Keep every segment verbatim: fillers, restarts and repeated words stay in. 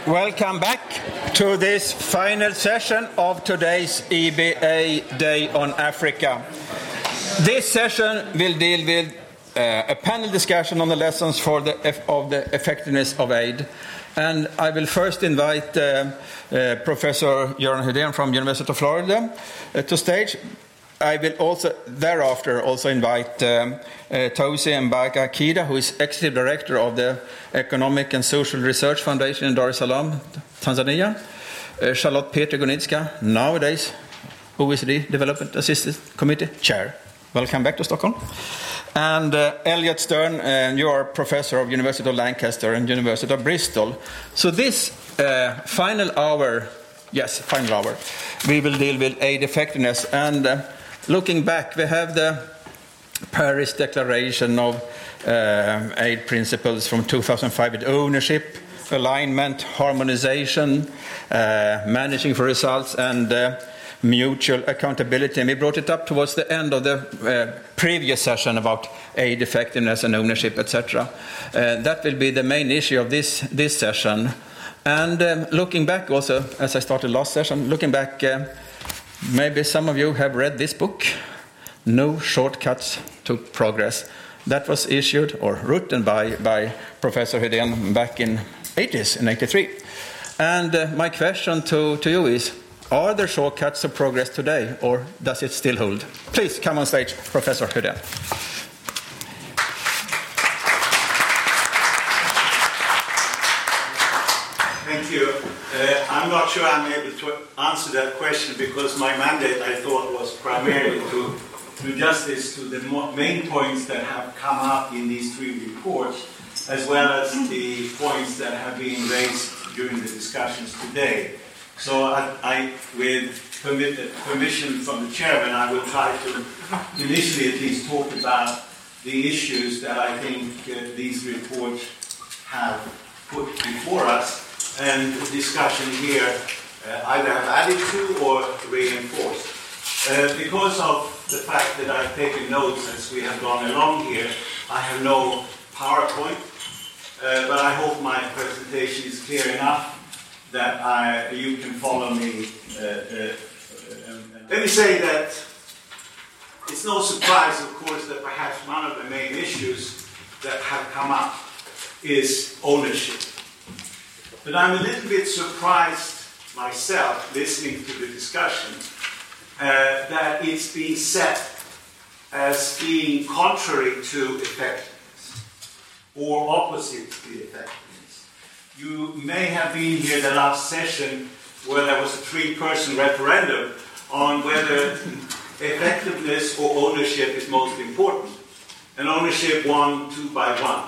Welcome back to this final session of today's E B A Day on Africa. This session will deal with uh, a panel discussion on the lessons for the of the effectiveness of aid. And I will first invite uh, uh, Professor Göran Hydén from University of Florida uh, to stage. I will also thereafter also invite um, uh, Tosi Mbaka Kida, who is Executive Director of the Economic and Social Research Foundation in Dar es Salaam, Tanzania. Uh, Charlotte Peter Gonitska, nowadays O E C D Development Assistance Committee Chair. Welcome back to Stockholm. And uh, Elliot Stern, uh, you are Professor of University of Lancaster and University of Bristol. So this uh, final hour, yes, final hour, we will deal with aid effectiveness. And uh, looking back, we have the Paris Declaration of uh, aid principles from two thousand five with ownership, alignment, harmonization, uh, managing for results, and uh, mutual accountability. And we brought it up towards the end of the uh, previous session about aid effectiveness and ownership, et cetera. Uh, that will be the main issue of this, this session. And um, looking back also, as I started last session, looking back, uh, maybe some of you have read this book, No Shortcuts to Progress. That was issued or written by, by Professor Hydén back in eighties, in eighty-three. And uh, my question to, to you is, are there shortcuts to progress today, or does it still hold? Please come on stage, Professor Hydén. Thank you. Uh, I'm not sure I'm able to answer that question because my mandate, I thought, was primarily to do justice to the main points that have come up in these three reports, as well as the points that have been raised during the discussions today. So I, I with permit, permission from the chairman, I will try to initially at least talk about the issues that I think uh, these reports have put before us, and the discussion here uh, either have added to or reinforced. Uh, because of the fact that I've taken notes as we have gone along here, I have no PowerPoint, uh, but I hope my presentation is clear enough that I, you can follow me. Uh, uh, Let me say that it's no surprise, of course, that perhaps one of the main issues that have come up is ownership. But I'm a little bit surprised myself, listening to the discussion, uh, that it's being set as being contrary to effectiveness or opposite to the effectiveness. You may have been here the last session where there was a three-person referendum on whether effectiveness or ownership is most important. And ownership won two by one.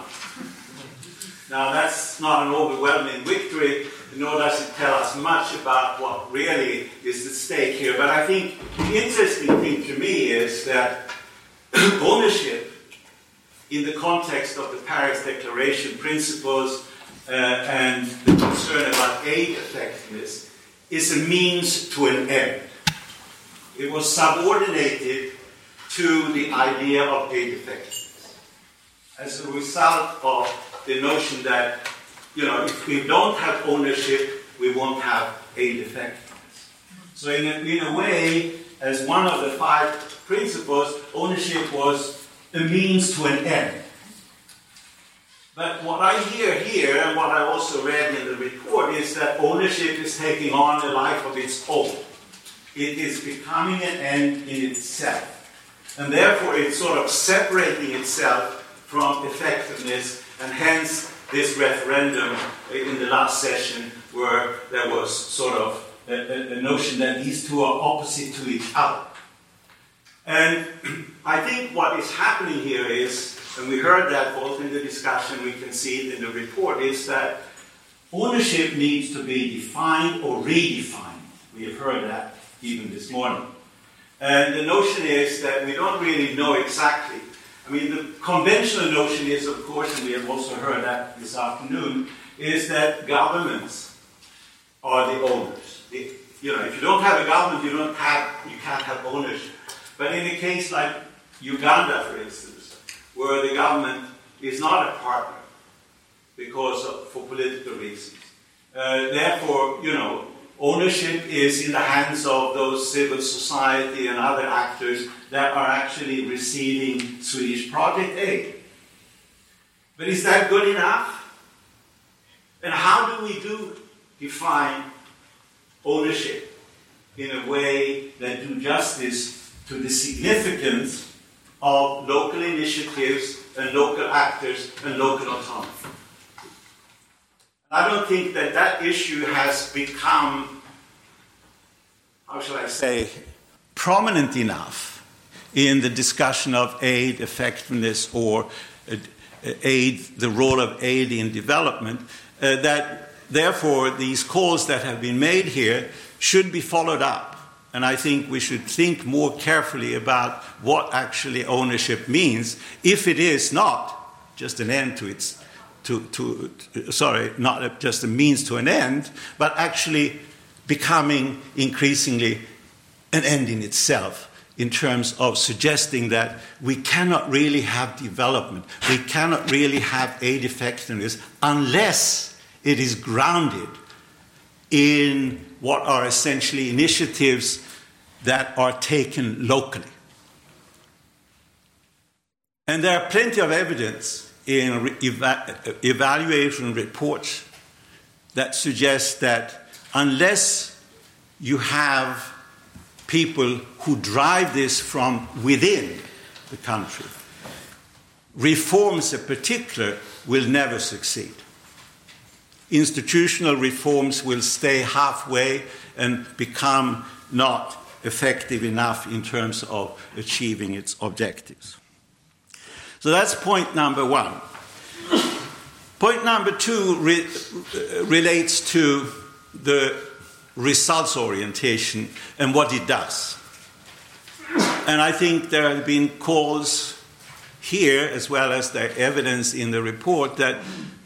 Now that's not an overwhelming victory, nor does it tell us much about what really is at stake here. But I think the interesting thing to me is that ownership, in the context of the Paris Declaration principles, Uh, and the concern about aid effectiveness, is a means to an end. It was subordinated to the idea of aid effectiveness as a result of the notion that, you know, if we don't have ownership, we won't have aid effectiveness. So in a, in a way, as one of the five principles, ownership was a means to an end. But what I hear here, and what I also read in the report, is that ownership is taking on a life of its own. It is becoming an end in itself. And therefore it's sort of separating itself from effectiveness, and hence this referendum in the last session where there was sort of a, a notion that these two are opposite to each other. And I think what is happening here is, and we heard that both in the discussion, we can see it in the report, is that ownership needs to be defined or redefined. We have heard that even this morning. And the notion is that we don't really know exactly. I mean, the conventional notion is, of course, and we have also heard that this afternoon, is that governments are the owners. The, you know, if you don't have a government, you don't have, you can't have ownership. But in a case like Uganda, for instance, where the government is not a partner because of, for political reasons, Uh, therefore, you know, ownership is in the hands of those civil society and other actors that are actually receiving Swedish project aid. But is that good enough? And how do we do define ownership in a way that do justice to the significance of local initiatives and local actors and local autonomy? I don't think that that issue has become, how shall I say, prominent enough in the discussion of aid effectiveness or uh, aid, the role of aid in development, uh, that therefore these calls that have been made here should be followed up. And I think we should think more carefully about what actually ownership means, if it is not just an end to its To, to, sorry, not just a means to an end, but actually becoming increasingly an end in itself in terms of suggesting that we cannot really have development, we cannot really have aid effectiveness unless it is grounded in what are essentially initiatives that are taken locally. And there are plenty of evidence in eva- evaluation reports that suggest that unless you have people who drive this from within the country, reforms in particular will never succeed. Institutional reforms will stay halfway and become not effective enough in terms of achieving its objectives. So that's point number one. Point number two re- relates to the results orientation and what it does. And I think there have been calls here, as well as the evidence in the report, that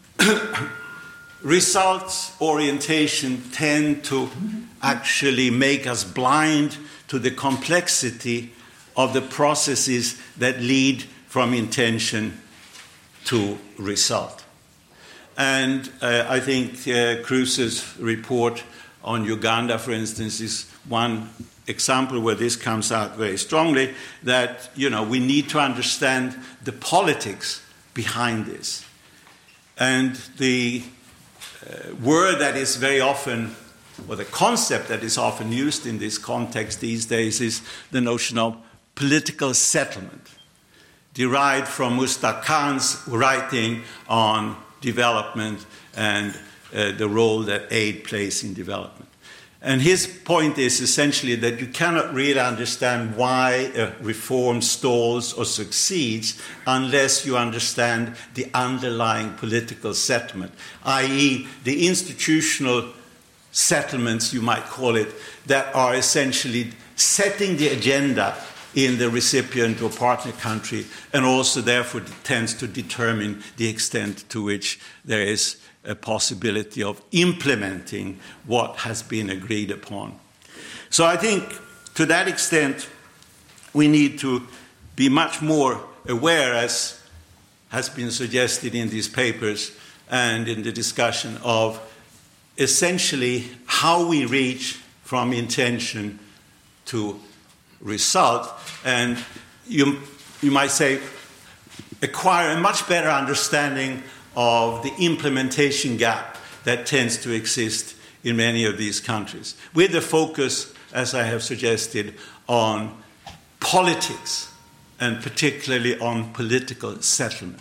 results orientation tend to actually make us blind to the complexity of the processes that lead from intention to result. And uh, I think uh, Cruz's report on Uganda, for instance, is one example where this comes out very strongly, that, you know, we need to understand the politics behind this. And the uh, word that is very often, or the concept that is often used in this context these days, is the notion of political settlement, derived from Mushtaq Khan's writing on development and uh, the role that aid plays in development. And his point is essentially that you cannot really understand why a reform stalls or succeeds unless you understand the underlying political settlement, that is the institutional settlements, you might call it, that are essentially setting the agenda in the recipient or partner country, and also therefore tends to determine the extent to which there is a possibility of implementing what has been agreed upon. So I think to that extent we need to be much more aware, as has been suggested in these papers and in the discussion, of essentially how we reach from intention to result, and you, you might say acquire a much better understanding of the implementation gap that tends to exist in many of these countries, with the focus, as I have suggested, on politics and particularly on political settlement.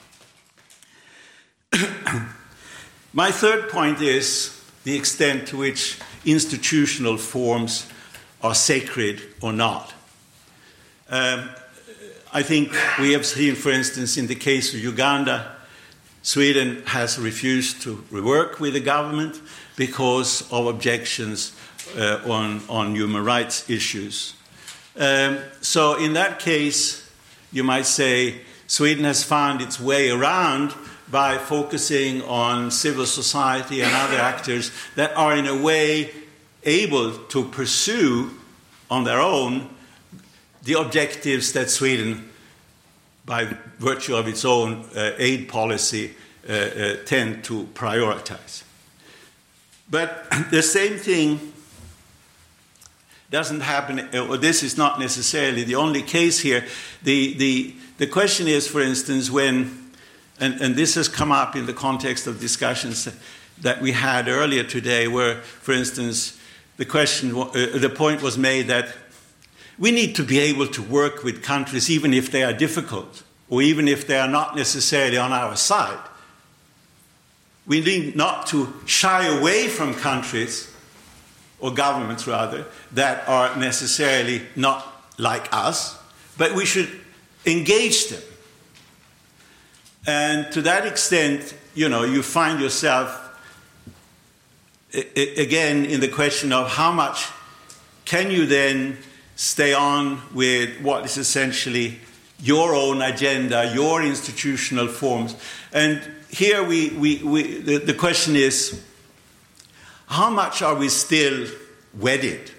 My third point is the extent to which institutional forms are sacred or not. Um, I think we have seen, for instance, in the case of Uganda, Sweden has refused to work with the government because of objections uh, on, on human rights issues. Um, so in that case, you might say Sweden has found its way around by focusing on civil society and other actors that are in a way able to pursue on their own the objectives that Sweden, by virtue of its own uh, aid policy, uh, uh, tend to prioritize. But the same thing doesn't happen, or this is not necessarily the only case here. The, the, the question is, for instance, when, and, and this has come up in the context of discussions that we had earlier today, where, for instance, the question, uh, the point was made that we need to be able to work with countries even if they are difficult, or even if they are not necessarily on our side. We need not to shy away from countries, or governments rather, that are necessarily not like us, but we should engage them. And to that extent, you know, you find yourself again in the question of how much can you then stay on with what is essentially your own agenda, your institutional forms. And here we, we, we the, the question is, how much are we still wedded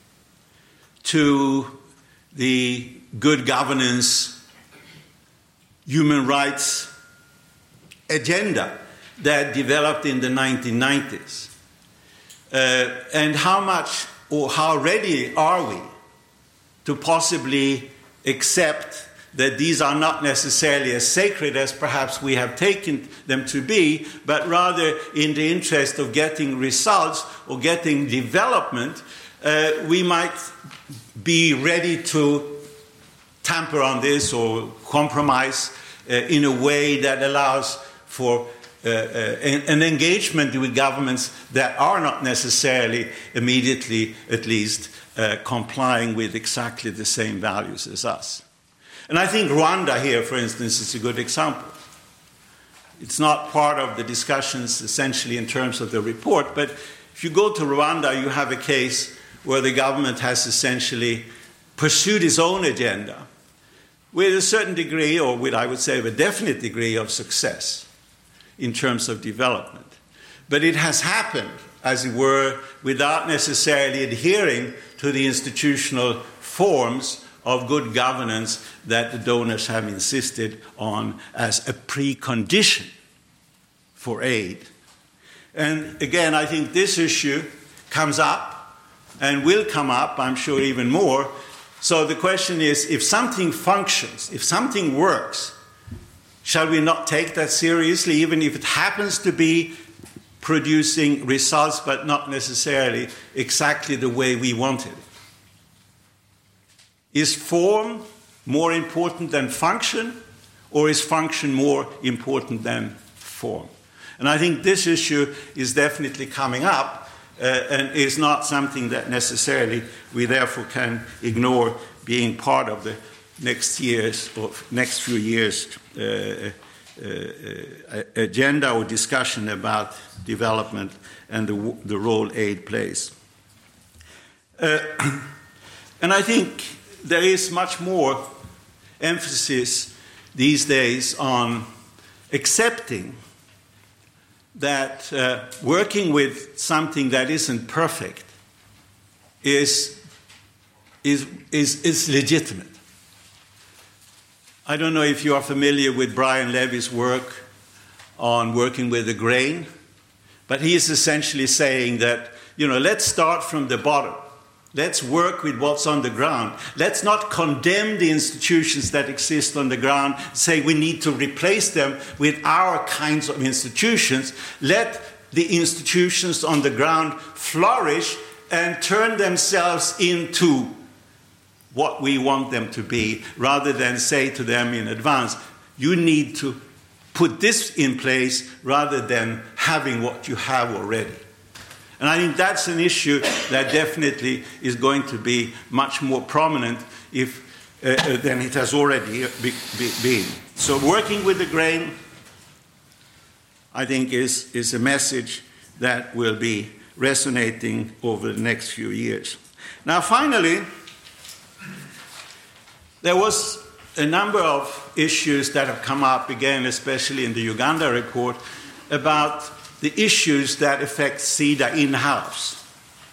to the good governance, human rights agenda that developed in the nineteen nineties? Uh, and how much or how ready are we to possibly accept that these are not necessarily as sacred as perhaps we have taken them to be, but rather in the interest of getting results or getting development, uh, we might be ready to tamper on this or compromise uh, in a way that allows for uh, uh, an, an engagement with governments that are not necessarily immediately, at least, uh, complying with exactly the same values as us. And I think Rwanda here, for instance, is a good example. It's not part of the discussions essentially in terms of the report, but if you go to Rwanda, you have a case where the government has essentially pursued its own agenda with a certain degree, or with, I would say, a definite degree of success in terms of development. But it has happened, as it were, without necessarily adhering to the institutional forms of good governance that the donors have insisted on as a precondition for aid. And again, I think this issue comes up and will come up, I'm sure, even more. So the question is, if something functions, if something works, shall we not take that seriously, even if it happens to be producing results, but not necessarily exactly the way we wanted? Is form more important than function, or is function more important than form? And I think this issue is definitely coming up uh, and is not something that necessarily we therefore can ignore being part of the next years or next few years uh, uh, uh, agenda or discussion about development and the, the role aid plays. Uh, and I think there is much more emphasis these days on accepting that uh, working with something that isn't perfect is, is, is, is legitimate. I don't know if you are familiar with Brian Levy's work on working with the grain, but he is essentially saying that, you know, let's start from the bottom. Let's work with what's on the ground. Let's not condemn the institutions that exist on the ground, say we need to replace them with our kinds of institutions. Let the institutions on the ground flourish and turn themselves into what we want them to be, rather than say to them in advance, you need to put this in place rather than having what you have already. And I think that's an issue that definitely is going to be much more prominent if, uh, than it has already be, be, been. So working with the grain, I think, is, is a message that will be resonating over the next few years. Now, finally, there was a number of issues that have come up, again, especially in the Uganda report, about the issues that affect SIDA in-house.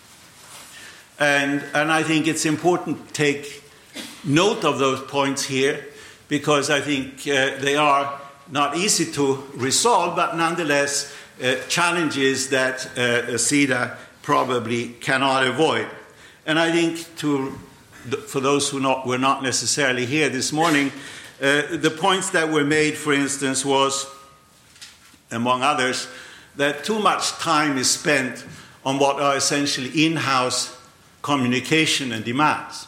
And, and I think it's important to take note of those points here, because I think uh, they are not easy to resolve, but nonetheless uh, challenges that uh, SIDA probably cannot avoid. And I think to, for those who not, were not necessarily here this morning, uh, the points that were made, for instance, was, among others, that too much time is spent on what are essentially in-house communication and demands.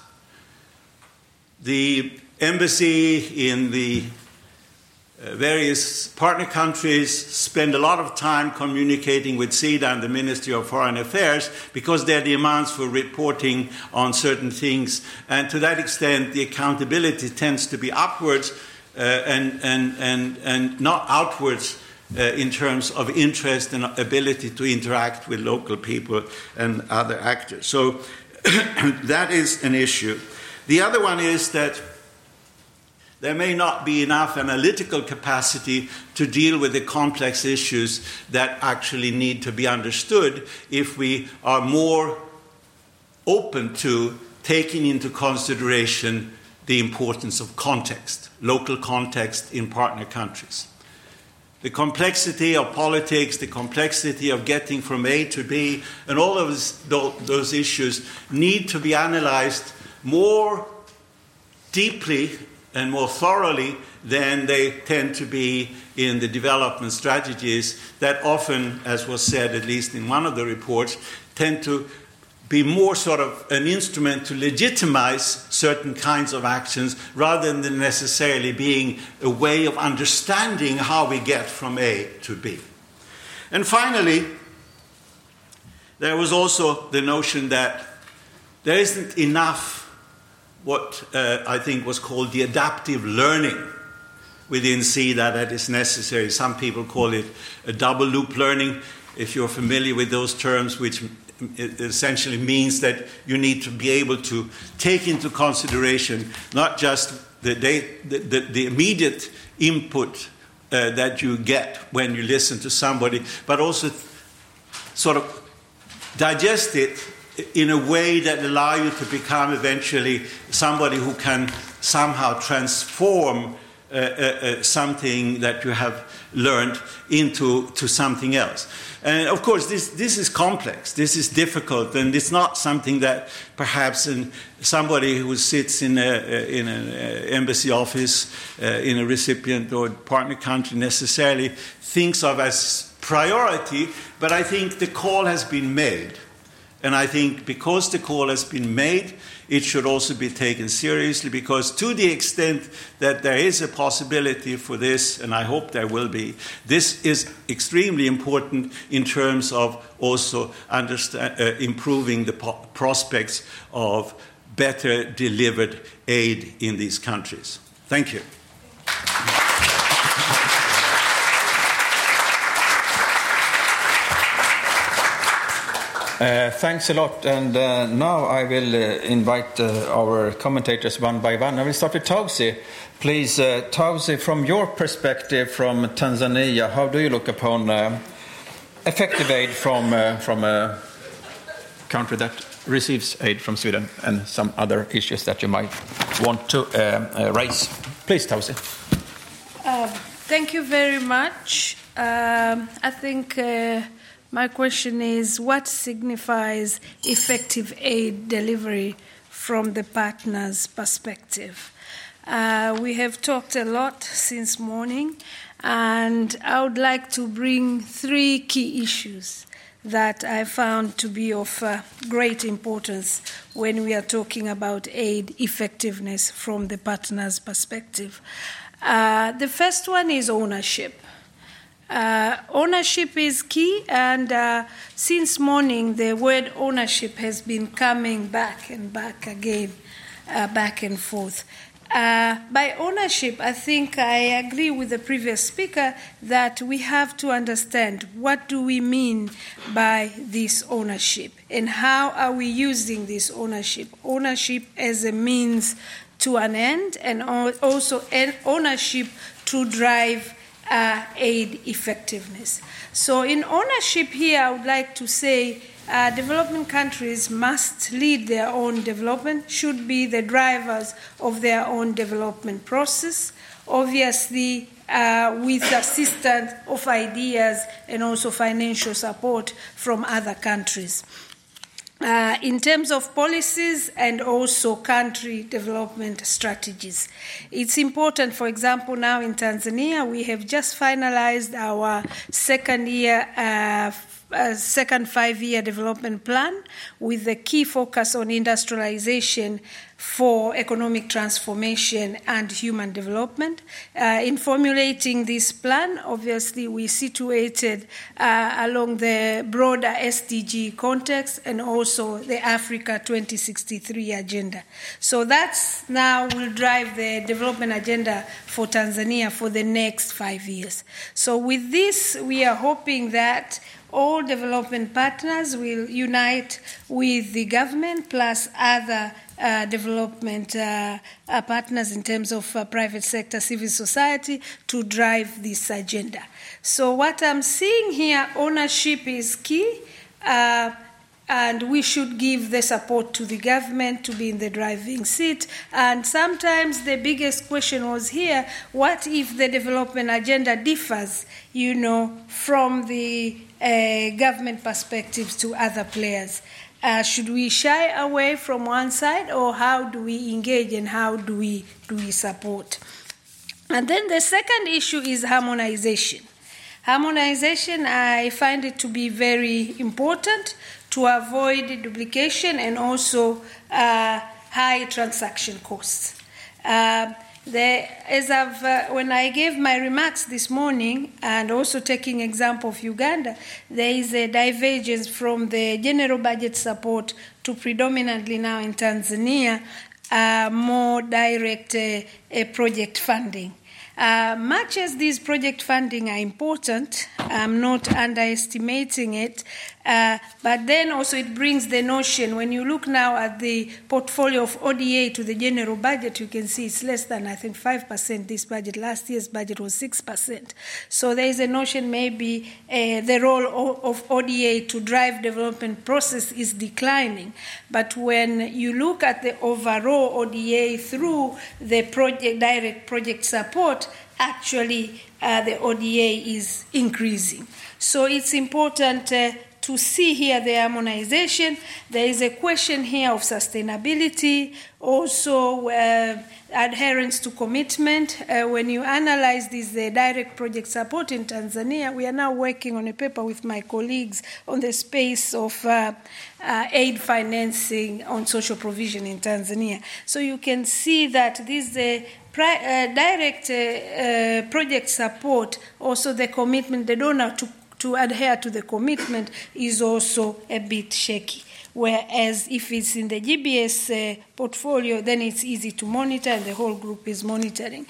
The embassy in the uh, various partner countries spend a lot of time communicating with SIDA and the Ministry of Foreign Affairs because there are demands for reporting on certain things, and to that extent the accountability tends to be upwards uh, and, and, and, and not outwards uh, in terms of interest and ability to interact with local people and other actors. So that is an issue. The other one is that there may not be enough analytical capacity to deal with the complex issues that actually need to be understood if we are more open to taking into consideration the importance of context, local context in partner countries. The complexity of politics, the complexity of getting from A to B, and all of those, those issues need to be analyzed more deeply and more thoroughly than they tend to be in the development strategies that often, as was said at least in one of the reports, tend to be more sort of an instrument to legitimize certain kinds of actions rather than necessarily being a way of understanding how we get from A to B. And finally, there was also the notion that there isn't enough what uh, I think was called the adaptive learning within SIDA that is necessary. Some people call it a double loop learning, if you're familiar with those terms, which essentially means that you need to be able to take into consideration not just the, day, the, the, the immediate input uh, that you get when you listen to somebody, but also sort of digest it in a way that allow you to become eventually somebody who can somehow transform uh, uh, uh, something that you have learned into to something else. And of course, this, this is complex, this is difficult, and it's not something that perhaps in somebody who sits in, a, in an embassy office uh, in a recipient or partner country necessarily thinks of as priority, but I think the call has been made. And I think because the call has been made, it should also be taken seriously, because to the extent that there is a possibility for this, and I hope there will be, this is extremely important in terms of also understand, uh, improving the po- prospects of better delivered aid in these countries. Thank you. Uh, thanks a lot, and uh, now I will uh, invite uh, our commentators one by one. I will start with Tausi. Please, uh, Tausi, from your perspective from Tanzania, how do you look upon uh, effective aid from, uh, from a country that receives aid from Sweden, and some other issues that you might want to uh, uh, raise? Please, Tausi. Uh, thank you very much. Um, I think uh, my question is, what signifies effective aid delivery from the partner's perspective? Uh, we have talked a lot since morning, and I would like to bring three key issues that I found to be of uh, great importance when we are talking about aid effectiveness from the partner's perspective. Uh, the first one is ownership. Uh, ownership is key, and uh, since morning the word ownership has been coming back and back again, uh, back and forth. Uh, by ownership, I think I agree with the previous speaker that we have to understand what do we mean by this ownership and how are we using this ownership. Ownership as a means to an end, and also ownership to drive Uh, aid effectiveness. So in ownership here, I would like to say uh, development countries must lead their own development, should be the drivers of their own development process. Obviously, uh, with assistance of ideas and also financial support from other countries. Uh, in terms of policies and also country development strategies. It's important, for example, now in Tanzania, we have just finalized our second year, uh, uh, second five-year development plan with the key focus on industrialization for economic transformation and human development. Uh, in formulating this plan, obviously, we situated uh, along the broader S D G context and also the Africa twenty sixty-three agenda. So that's now will drive the development agenda for Tanzania for the next five years. So with this, we are hoping that all development partners will unite with the government plus other uh, development uh, uh, partners in terms of uh, private sector, civil society to drive this agenda. So what I'm seeing here, ownership is key, uh, and we should give the support to the government to be in the driving seat. And sometimes the biggest question was here, what if the development agenda differs, you know, from the uh, government perspectives to other players? Uh, should we shy away from one side, or how do we engage and how do we, do we support? And then the second issue is harmonization. Harmonization, I find it to be very important to avoid duplication and also uh, high transaction costs. Uh, the, as I've, uh, when I gave my remarks this morning, and also taking example of Uganda, there is a divergence from the general budget support to predominantly now in Tanzania, uh, more direct uh, uh, project funding. Uh, much as these project funding are important, I'm not underestimating it, uh, but then also it brings the notion, when you look now at the portfolio of O D A to the general budget, you can see it's less than, I think, five percent this budget. Last year's budget was six percent. So there is a notion maybe uh, the role of O D A to drive development process is declining. But when you look at the overall O D A through the project, direct project support, actually uh, the O D A is increasing. So it's important uh, to see here the harmonization. There is a question here of sustainability, also uh, adherence to commitment. Uh, when you analyze this uh, direct project support in Tanzania, we are now working on a paper with my colleagues on the space of uh, uh, aid financing on social provision in Tanzania. So you can see that this uh, pri- uh, direct uh, uh, project support, also the commitment, the donor to to adhere to the commitment is also a bit shaky. Whereas if it's in the G B S uh, portfolio, then it's easy to monitor and the whole group is monitoring.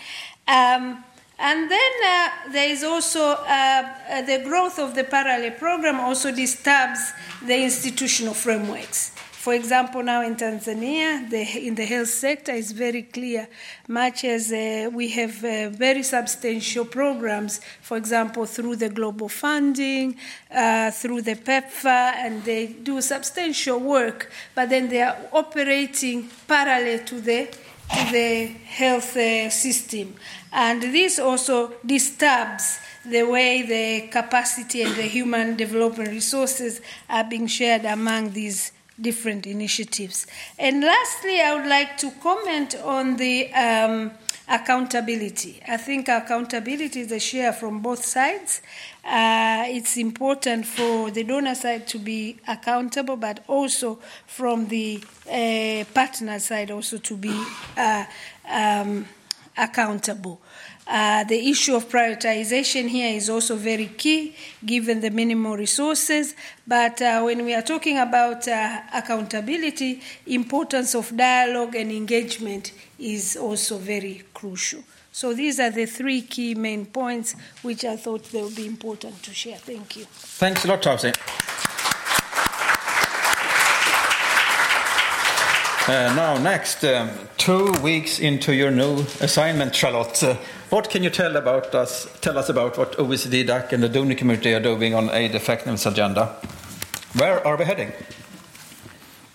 Um, and then uh, there is also uh, uh, the growth of the parallel program also disturbs the institutional frameworks. For example, now in Tanzania, the, in the health sector, it's very clear, much as uh, we have uh, very substantial programs, for example, through the global funding, uh, through the PEPFAR, and they do substantial work, but then they are operating parallel to the, to the health uh, system. And this also disturbs the way the capacity and the human development resources are being shared among these different initiatives. And lastly, I would like to comment on the um, accountability. I think accountability is a share from both sides. Uh, it's important for the donor side to be accountable, but also from the uh, partner side also to be uh, um, accountable. Uh, the issue of prioritization here is also very key, given the minimal resources. But uh, when we are talking about uh, accountability, importance of dialogue and engagement is also very crucial. So these are the three key main points which I thought they would be important to share. Thank you. Thanks a lot, Tausi. Uh, now, next, um, two weeks into your new assignment, Charlotte, uh, what can you tell about us? Tell us about what O E C D, D A C, and the donor community are doing on aid effectiveness agenda. Where are we heading?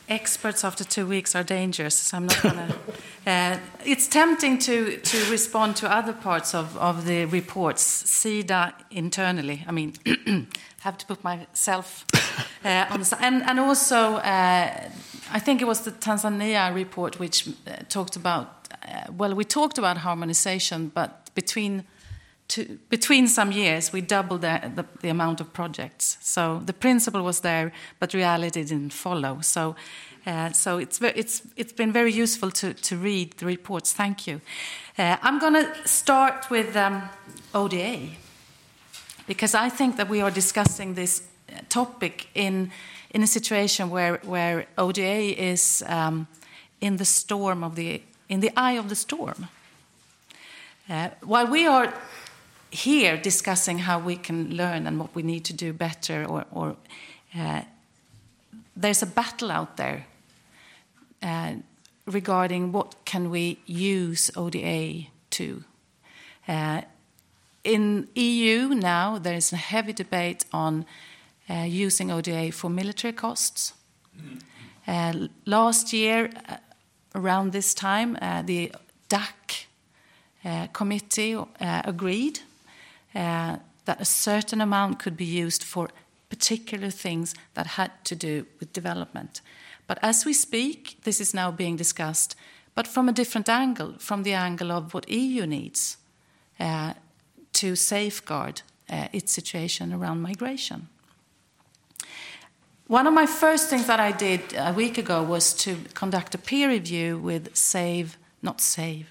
experts after two weeks are dangerous, so I'm not going to... Uh, it's tempting to, to respond to other parts of, of the reports, SIDA internally. I mean, have to put myself uh, on the side. And, and also, uh, I think it was the Tanzania report which uh, talked about... Uh, well, we talked about harmonization, but between... To, between some years, we doubled the, the, the amount of projects. So the principle was there, but reality didn't follow. So, uh, so it's it's it's been very useful to, to read the reports. Thank you. Uh, I'm going to start with um, O D A, because I think that we are discussing this topic in in a situation where where O D A is um, in the storm of the in the eye of the storm. Uh, while we are here discussing how we can learn and what we need to do better, or, or uh, there's a battle out there uh, regarding what can we use O D A to. Uh, in E U now, there is a heavy debate on uh, using O D A for military costs. Uh, last year, uh, around this time, uh, the D A C uh, committee uh, agreed Uh, that a certain amount could be used for particular things that had to do with development. But as we speak, this is now being discussed, but from a different angle, from the angle of what E U needs uh, to safeguard uh, its situation around migration. One of my first things that I did a week ago was to conduct a peer review with Save, not Save,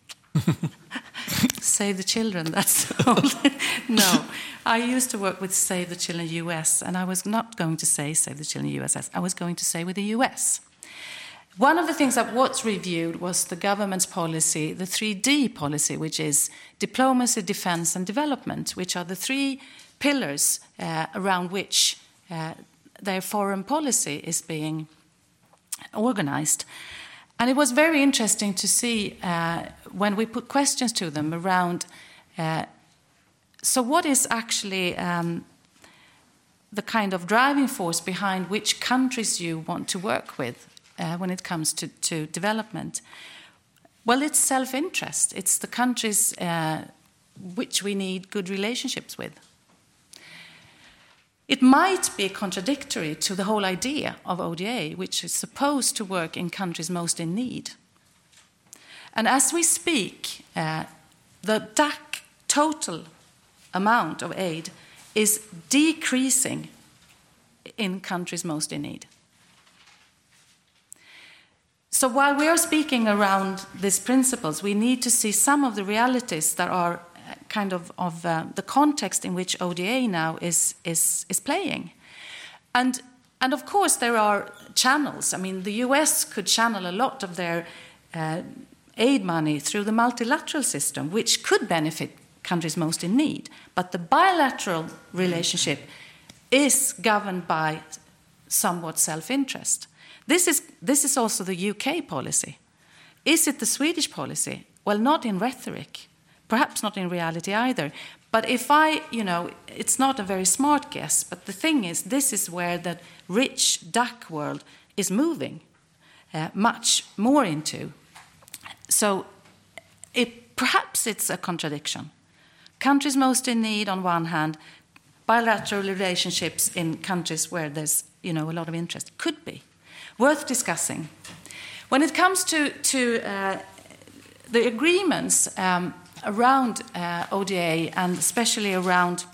Save the Children, that's old. No, I used to work with Save the Children U S, and I was not going to say Save the Children U S S, I was going to say with the U S. One of the things that was reviewed was the government's policy, the three D policy, which is diplomacy, defense, and development, which are the three pillars uh, around which uh, their foreign policy is being organized. And it was very interesting to see uh, when we put questions to them around, uh, so what is actually um, the kind of driving force behind which countries you want to work with uh, when it comes to, to development? Well, it's self-interest. It's the countries uh, which we need good relationships with. It might be contradictory to the whole idea of O D A, which is supposed to work in countries most in need. And as we speak, uh, the D A C total amount of aid is decreasing in countries most in need. So while we are speaking around these principles, we need to see some of the realities that are kind of, of uh, the context in which O D A now is, is, is playing. And, and of course there are channels. I mean, the U S could channel a lot of their uh, aid money through the multilateral system, which could benefit countries most in need. But the bilateral relationship is governed by somewhat self-interest. This is, this is also the U K policy. Is it the Swedish policy? Well, not in rhetoric. Perhaps not in reality either. But if I, you know, it's not a very smart guess, but the thing is, this is where the rich D A C world is moving uh, much more into. So it, perhaps it's a contradiction. Countries most in need on one hand, bilateral relationships in countries where there's, you know, a lot of interest. Could be. Worth discussing. When it comes to, to uh, the agreements um, around uh, O D A, and especially around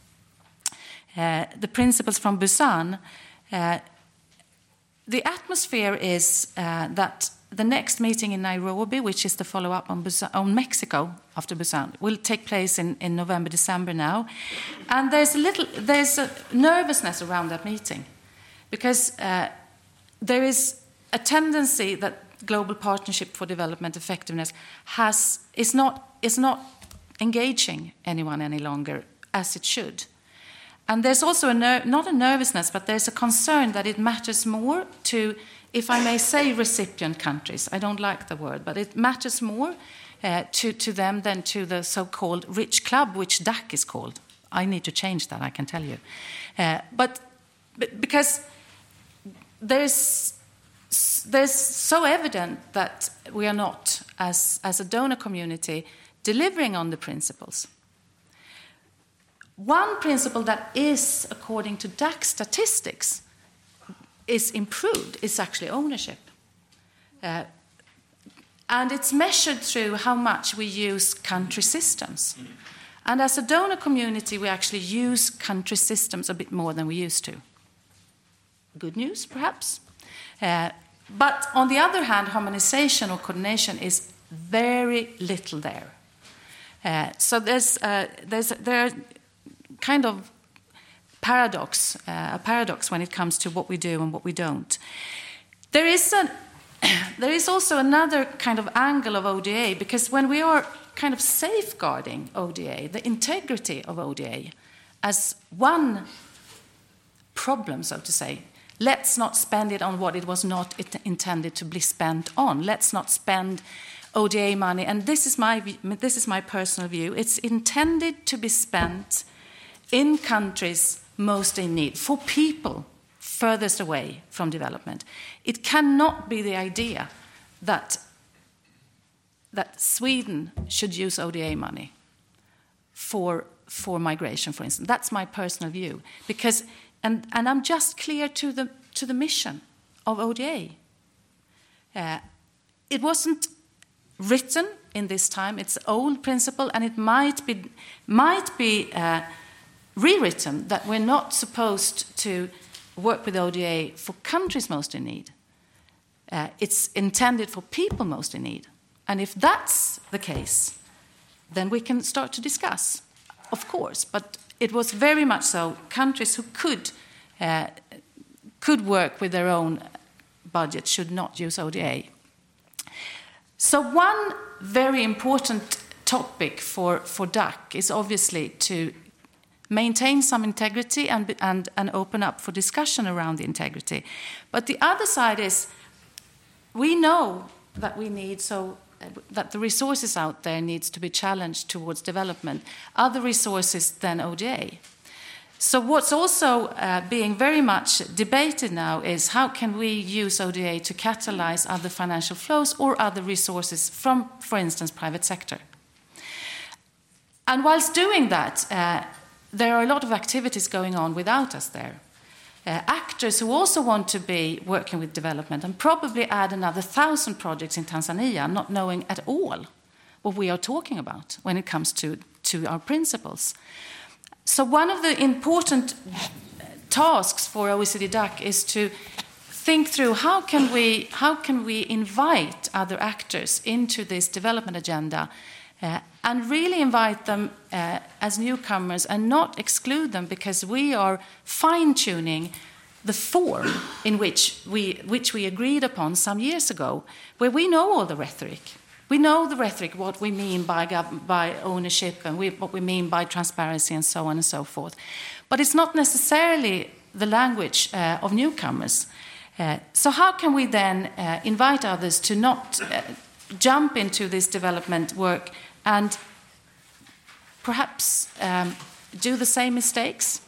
uh, the principles from Busan, uh, the atmosphere is uh, that the next meeting in Nairobi, which is the follow-up on, Busan, on Mexico after Busan, will take place in, in November, December now. And there's a little, there's a nervousness around that meeting, because uh, there is a tendency that Global Partnership for Development Effectiveness has is not is not engaging anyone any longer as it should. And there's also a ner- not a nervousness, but there's a concern that it matters more to, if I may say, recipient countries. I don't like the word, but it matters more uh, to, to them than to the so-called rich club, which D A C is called. I need to change that, I can tell you. Uh, but, but because there's there's so evident that we are not, as, as a donor community, delivering on the principles. One principle that is, according to D A C statistics, is improved is actually ownership. Uh, and it's measured through how much we use country systems. And as a donor community, we actually use country systems a bit more than we used to. Good news, perhaps. Uh, but on the other hand, harmonization or coordination is very little there. Uh, so there's, uh, there's there are kind of paradox, uh, a paradox when it comes to what we do and what we don't. There is a, there is also another kind of angle of O D A, because when we are kind of safeguarding O D A, the integrity of O D A, as one problem, so to say, let's not spend it on what it was not it intended to be spent on. Let's not spend O D A money, and this is my this is my personal view. It's intended to be spent in countries most in need, for people furthest away from development. It cannot be the idea that that Sweden should use O D A money for for migration, for instance. That's my personal view, because and and I'm just clear to the to the mission of O D A. Uh, it wasn't written in this time. It's an old principle, and it might be might be uh, rewritten that we're not supposed to work with O D A for countries most in need. Uh, it's intended for people most in need. And if that's the case, then we can start to discuss, of course. But it was very much so countries who could uh, could work with their own budget should not use O D A. So one very important topic for, for D A C is obviously to maintain some integrity and, and, and open up for discussion around the integrity. But the other side is we know that we need so that the resources out there needs to be challenged towards development, other resources than O D A. So what's also uh, being very much debated now is how can we use O D A to catalyze other financial flows or other resources from, for instance, private sector. And whilst doing that, uh, there are a lot of activities going on without us there. Uh, actors who also want to be working with development and probably add another thousand projects in Tanzania, not knowing at all what we are talking about when it comes to, to our principles. So one of the important tasks for O E C D D A C is to think through how can we, how can we invite other actors into this development agenda uh, and really invite them uh, as newcomers and not exclude them because we are fine-tuning the form in which we, which we agreed upon some years ago, where we know all the rhetoric. We know the rhetoric, what we mean by, by ownership and we, what we mean by transparency and so on and so forth. But it's not necessarily the language uh, of newcomers. Uh, so how can we then uh, invite others to not uh, jump into this development work and perhaps um, do the same mistakes?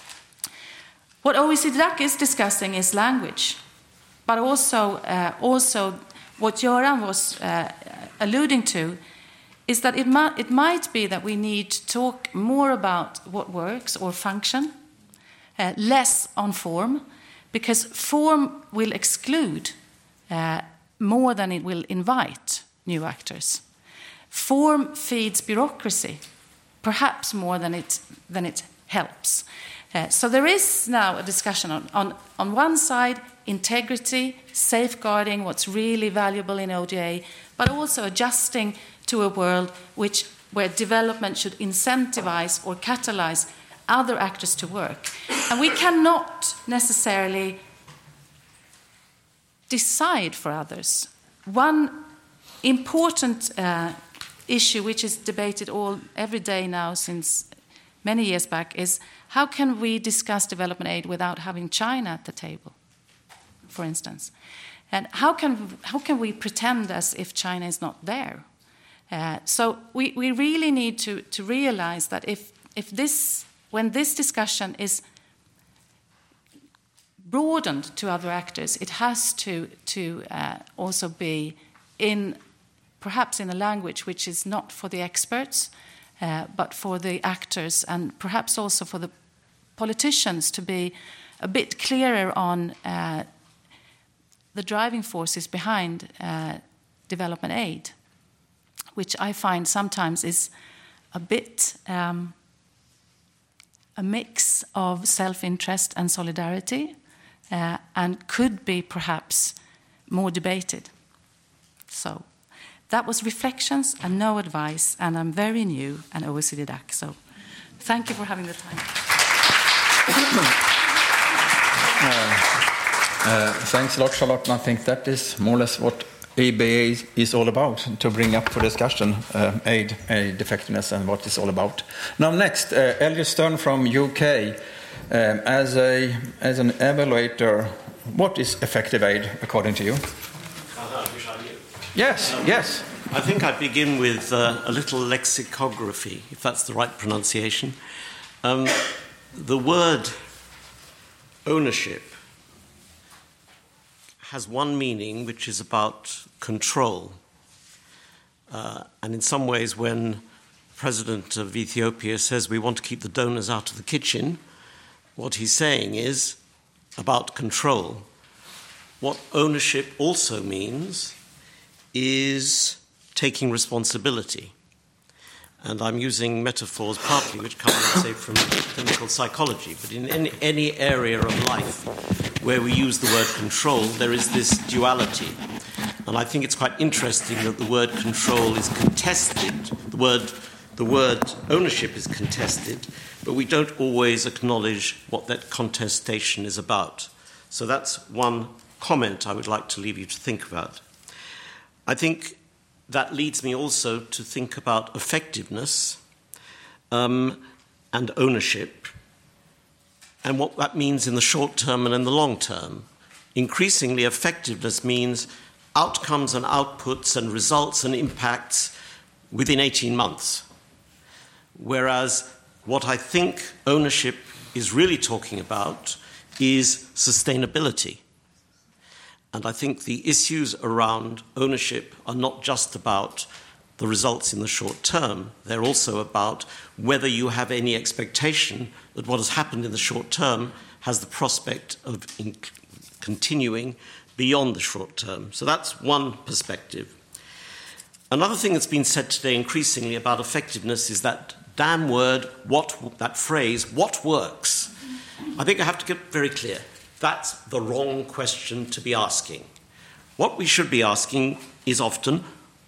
What O E C D D A C is discussing is language, but also, uh, also what Göran was uh, alluding to is that it, mu- it might be that we need to talk more about what works or function, uh, less on form, because form will exclude uh, more than it will invite new actors. Form feeds bureaucracy, perhaps more than it, than it helps. Uh, so there is now a discussion on, on, on one side, integrity, safeguarding what's really valuable in O D A, but also adjusting to a world which, where development should incentivize or catalyze other actors to work. And we cannot necessarily decide for others. One important uh, issue which is debated all every day now since many years back is how can we discuss development aid without having China at the table, for instance? And how can, how can we pretend as if China is not there? Uh, so we, we really need to, to realize that if, if this, when this discussion is broadened to other actors, it has to, to uh, also be in, perhaps in a language which is not for the experts, uh, but for the actors, and perhaps also for the politicians to be a bit clearer on uh, the driving forces behind uh, development aid, which I find sometimes is a bit um, a mix of self-interest and solidarity, uh, and could be perhaps more debated. So that was reflections and no advice, and I'm very new and O E C D D A C, so thank you for having the time. uh, uh, thanks a lot, Charlotte. I think that is more or less what E B A is all about, to bring up for discussion uh, aid, aid effectiveness, and what it's all about. Now next, uh, Elliot Stern from U K. Um, as, a, as an evaluator, what is effective aid according to you? Yes, um, yes. I think I'd begin with uh, a little lexicography, if that's the right pronunciation. Um, the word ownership has one meaning, which is about control. Uh, and in some ways, when the president of Ethiopia says we want to keep the donors out of the kitchen, what he's saying is about control. What ownership also means is taking responsibility. And I'm using metaphors partly which come, let's say, from clinical psychology, but in any, any area of life where we use the word control, there is this duality. And I think it's quite interesting that the word control is contested, the word, the word ownership is contested, but we don't always acknowledge what that contestation is about. So that's one comment I would like to leave you to think about. I think that leads me also to think about effectiveness um, and ownership, and what that means in the short term and in the long term. Increasingly, effectiveness means outcomes and outputs and results and impacts within eighteen months. Whereas what I think ownership is really talking about is sustainability. And I think the issues around ownership are not just about the results in the short term. They're also about whether you have any expectation that what has happened in the short term has the prospect of in- continuing beyond the short term. So that's one perspective. Another thing that's been said today increasingly about effectiveness is that damn word, what, that phrase, what works? I think I have to get very clear. That's the wrong question to be asking. What we should be asking is often,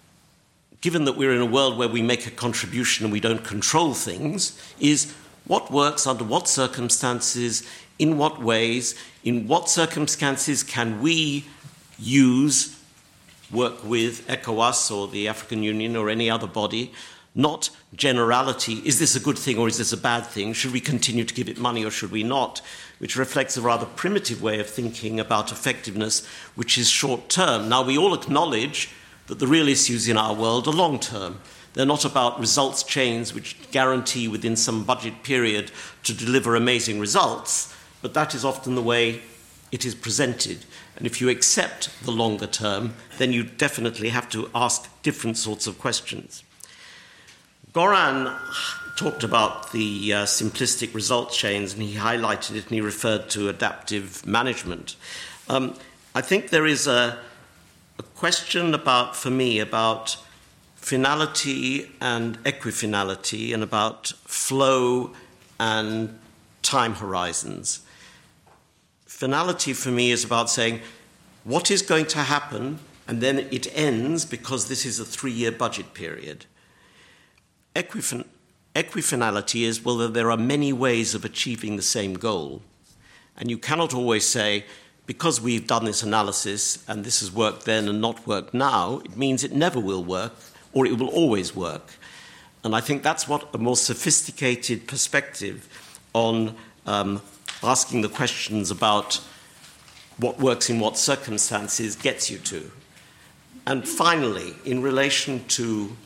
given that we're in a world where we make a contribution and we don't control things, is what works under what circumstances, in what ways, in what circumstances can we use, work with ECOWAS or the African Union or any other body, not generality, is this a good thing or is this a bad thing? Should we continue to give it money or should we not? Which reflects a rather primitive way of thinking about effectiveness, which is short-term. Now, we all acknowledge that the real issues in our world are long-term. They're not about results chains which guarantee within some budget period to deliver amazing results, but that is often the way it is presented. And if you accept the longer term, then you definitely have to ask different sorts of questions. Goran talked about the uh, simplistic result chains, and he highlighted it, and he referred to adaptive management. Um, I think there is a, a question about, for me, about finality and equifinality, and about flow and time horizons. Finality for me is about saying, what is going to happen, and then it ends because this is a three-year budget period. Equifin- equifinality is, well, there are many ways of achieving the same goal. And you cannot always say, because we've done this analysis and this has worked then and not worked now, it means it never will work or it will always work. And I think that's what a more sophisticated perspective on um, asking the questions about what works in what circumstances gets you to. And finally, in relation to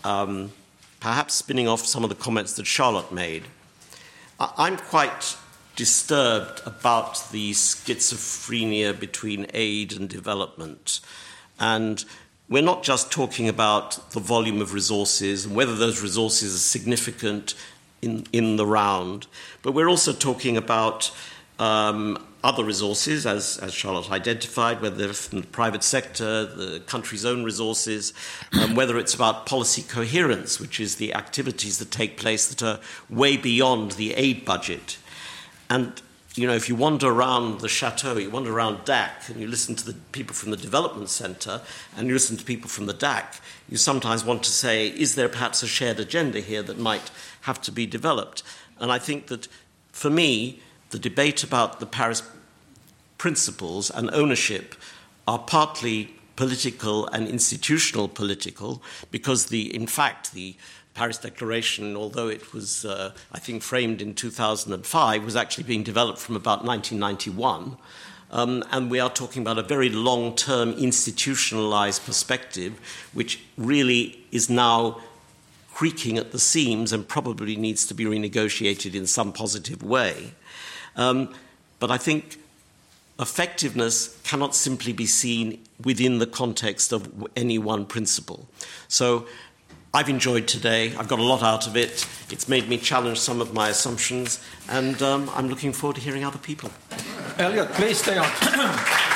um, perhaps spinning off some of the comments that Charlotte made, I'm quite disturbed about the schizophrenia between aid and development. And we're not just talking about the volume of resources and whether those resources are significant in, in the round, but we're also talking about um, other resources, as, as Charlotte identified, whether they're from the private sector, the country's own resources, um, whether it's about policy coherence, which is the activities that take place that are way beyond the aid budget. And, you know, if you wander around the chateau, you wander around D A C, and you listen to the people from the Development Centre, and you listen to people from the D A C, you sometimes want to say, is there perhaps a shared agenda here that might have to be developed? And I think that, for me, the debate about the Paris principles and ownership are partly political and institutional political, because, the, in fact, the Paris Declaration, although it was, uh, I think, framed in two thousand five, was actually being developed from about nineteen ninety-one. Um, and we are talking about a very long-term institutionalized perspective, which really is now creaking at the seams and probably needs to be renegotiated in some positive way. Um, but I think effectiveness cannot simply be seen within the context of any one principle. So I've enjoyed today. I've got a lot out of it. It's made me challenge some of my assumptions, and um, I'm looking forward to hearing other people. Elliot, please stay on.